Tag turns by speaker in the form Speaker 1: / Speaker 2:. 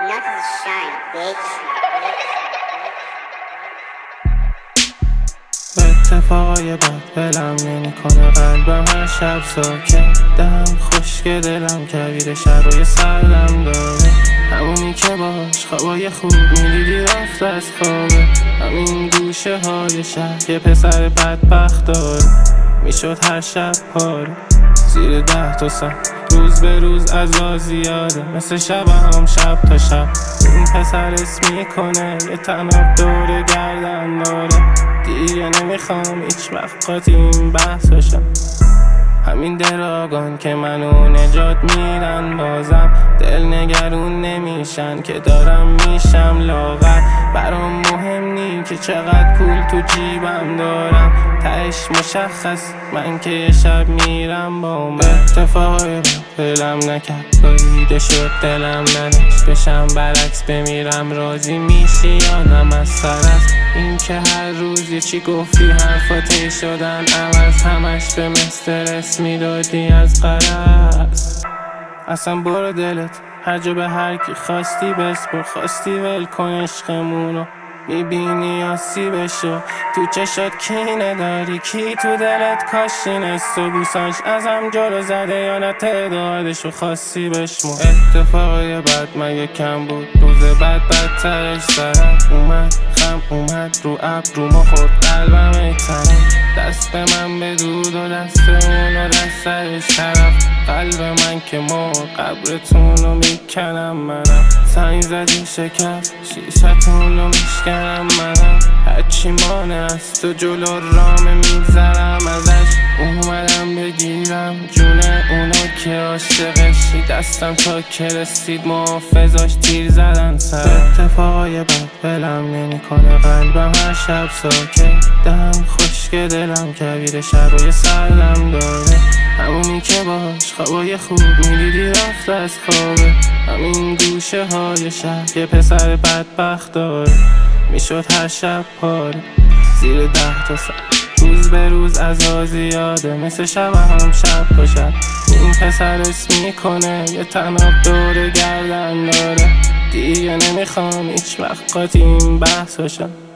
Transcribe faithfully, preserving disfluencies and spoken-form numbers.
Speaker 1: knuckles shine, bitch.
Speaker 2: اتفاقای بد بلم نمی کنه قلبم هر شب ساکت دم خشک دلم کویر شبای سردم داره همونی که باش خوابای خوب میدیدی رفت از خوابه همین گوشه های شب یه پسر بدبخت داره میشد هر شب پاره زیر ده تا سن روز به روز عذا زیاده مثل شب هم شب تا شب این پسر اسم میکنه یه تناب دور گردن داره دیگه نمیخوام هیچ وقت قاطی این بحثاشم همین دراگان که منو نجات میدن بازم دل نگرون نمیشن که دارم میشم لاغر برام مهم نی که چقدر پول تو جیبم دارم تهش مشخص من که یه شب میرم با من اتفاقی دلم نکرد باریده شد دلم ننش بشم برعکس بمیرم راضی میشی یا نه مسخره است این که هر روز یه چی گفتی حرفاتی شدن عوض همش به مسترس میدادی از غرض اصلا برو دلت هر جا به هر کی خواستی بسپر خواستی ول کن عشقمونو میبینی آسی بشو تو چشات کینه داری کی تو دلت کاشینست و بوساش ازم جلو زده یا نه تعدادشو خاصی بشمو اتفاقی بد مگه کم بود روز بعد بدترش سرم اومد خم اومد رو ابرو ما خورد قلبم ایترم دست من به دود و دست اون و دست سرش طرف قلب من که مر قبرتون رو میکنم منم سنگ زدی شکست شیشتون رو میشکنم منم هرچی مانه از تو جلو رامه میگذرم ازش اومدم بگیرم جونه اونو که عاشقشی دستم تا که رسید محافظاش تیر زدن سر اتفاقای بد بلم نمی کنه قلبم هر شب ساکت دم خشک دلم کویر شبای سردم داره همونی که باش خوابای خوب میدیدی رفت از خوابه همین گوشه های شب یه پسر بدبخت داره میشد هر شب پاره زیر ده تا سن روز به روز عذا زیاده مثل شب هم شب تا شب این پسر اسم میکنه یه تناب دور گردن داره دیگه نمیخوام هیچ وقت قاطی این بحثاشم